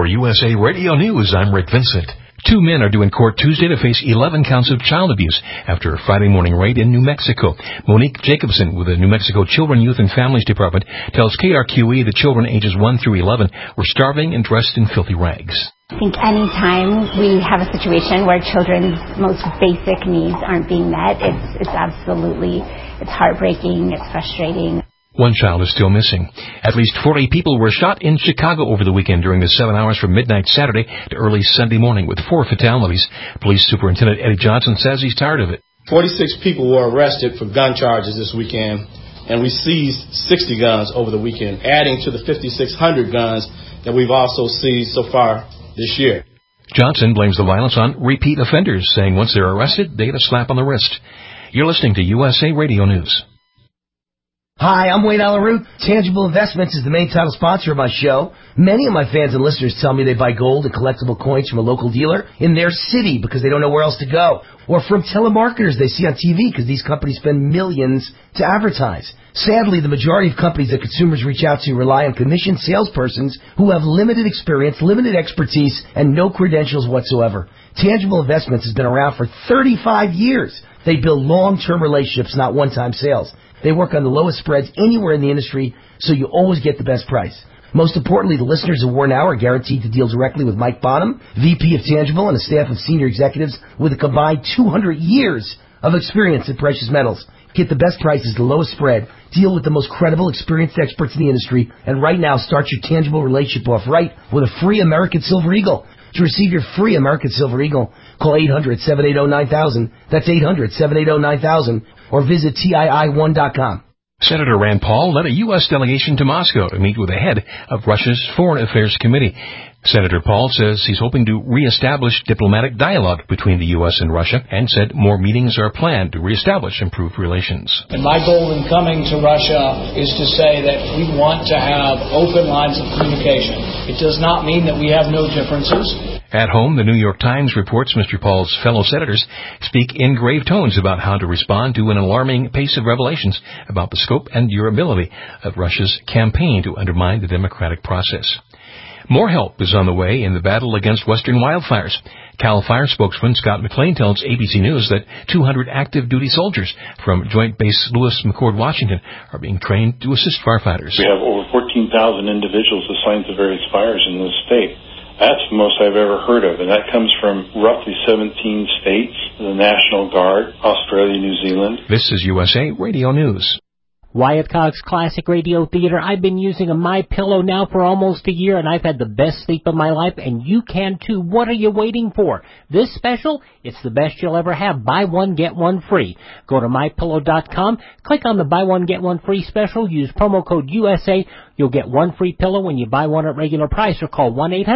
USA Radio News, I'm Rick Vincent. 2 men are due in court Tuesday to face 11 counts of child abuse after a Friday morning raid in New Mexico. Monique Jacobson with the New Mexico Children, Youth, and Families Department tells KRQE the children ages 1 through 11 were starving and dressed in filthy rags. I think any time we have a situation where children's most basic needs aren't being met, it's heartbreaking, it's frustrating. One child is still missing. At least 40 people were shot in Chicago over the weekend during the 7 hours from midnight Saturday to early Sunday morning, with 4 fatalities. Police Superintendent Eddie Johnson says he's tired of it. 46 people were arrested for gun charges this weekend, and we seized 60 guns over the weekend, adding to the 5,600 guns that we've also seized so far this year. Johnson blames the violence on repeat offenders, saying once they're arrested, they get a slap on the wrist. You're listening to USA Radio News. Hi, I'm Wayne Alaroot. Tangible Investments is the main title sponsor of my show. Many of my fans and listeners tell me they buy gold and collectible coins from a local dealer in their city because they don't know where else to go. Or from telemarketers they see on TV because these companies spend millions to advertise. Sadly, the majority of companies that consumers reach out to rely on commissioned salespersons who have limited experience, limited expertise, and no credentials whatsoever. Tangible Investments has been around for 35 years. They build long-term relationships, not one-time sales. They work on the lowest spreads anywhere in the industry, so you always get the best price. Most importantly, the listeners of War Now are guaranteed to deal directly with Mike Bonham, VP of Tangible, and a staff of senior executives with a combined 200 years of experience in precious metals. Get the best prices, the lowest spread, deal with the most credible, experienced experts in the industry, and right now start your Tangible relationship off right with a free American Silver Eagle. To receive your free American Silver Eagle, call 800-780-9000. That's 800-780-9000. Or visit TII1.com. Senator Rand Paul led a U.S. delegation to Moscow to meet with the head of Russia's Foreign Affairs Committee. Senator Paul says he's hoping to reestablish diplomatic dialogue between the U.S. and Russia, and said more meetings are planned to reestablish improved relations. And my goal in coming to Russia is to say that we want to have open lines of communication. It does not mean that we have no differences. At home, the New York Times reports Mr. Paul's fellow senators speak in grave tones about how to respond to an alarming pace of revelations about the scope and durability of Russia's campaign to undermine the democratic process. More help is on the way in the battle against western wildfires. CAL FIRE spokesman Scott McLean tells ABC News that 200 active duty soldiers from Joint Base Lewis McChord, Washington, are being trained to assist firefighters. We have over 14,000 individuals assigned to various fires in this state. That's the most I've ever heard of, and that comes from roughly 17 states, the National Guard, Australia, New Zealand. This is USA Radio News. Wyatt Cox Classic Radio Theater. I've been using a MyPillow now for almost a year, and I've had the best sleep of my life, and you can too. What are you waiting for? This special, it's the best you'll ever have. Buy one, get one free. Go to MyPillow.com, click on the buy one, get one free special, use promo code USA. You'll get one free pillow when you buy one at regular price, or call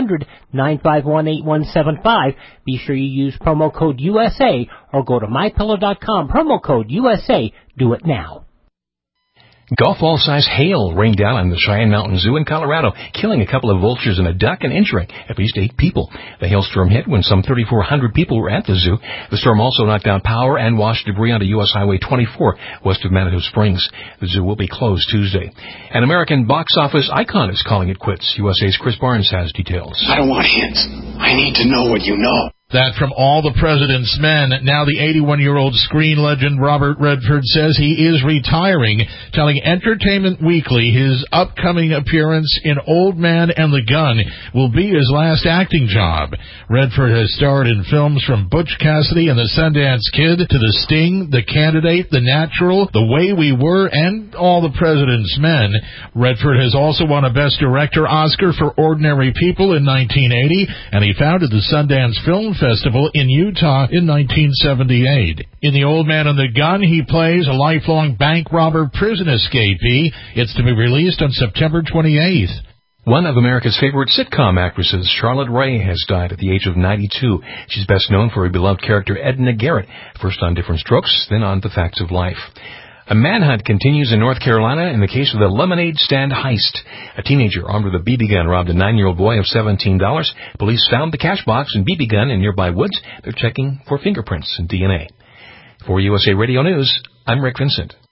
1-800-951-8175. Be sure you use promo code USA, or go to MyPillow.com, promo code USA. Do it now. Golf ball-sized hail rained down on the Cheyenne Mountain Zoo in Colorado, killing a couple of vultures and a duck and injuring at least 8 people. The hailstorm hit when some 3,400 people were at the zoo. The storm also knocked down power and washed debris onto U.S. Highway 24 west of Manitou Springs. The zoo will be closed Tuesday. An American box office icon is calling it quits. USA's Chris Barnes has details. I don't want hints. I need to know what you know. That from All the President's Men. Now the 81-year-old screen legend Robert Redford says he is retiring, telling Entertainment Weekly his upcoming appearance in Old Man and the Gun will be his last acting job. Redford has starred in films from Butch Cassidy and the Sundance Kid to The Sting, The Candidate, The Natural, The Way We Were, and All the President's Men. Redford has also won a Best Director Oscar for Ordinary People in 1980, and he founded the Sundance Film Festival in Utah in 1978. In The Old Man and the Gun, he plays a lifelong bank robber prison escapee. It's to be released on September 28th. One of America's favorite sitcom actresses, Charlotte Rae, has died at the age of 92. She's best known for her beloved character Edna Garrett, first on Diff'rent Strokes, then on The Facts of Life. A manhunt continues in North Carolina in the case of the lemonade stand heist. A teenager armed with a BB gun robbed a 9-year-old boy of $17. Police found the cash box and BB gun in nearby woods. They're checking for fingerprints and DNA. For USA Radio News, I'm Rick Vincent.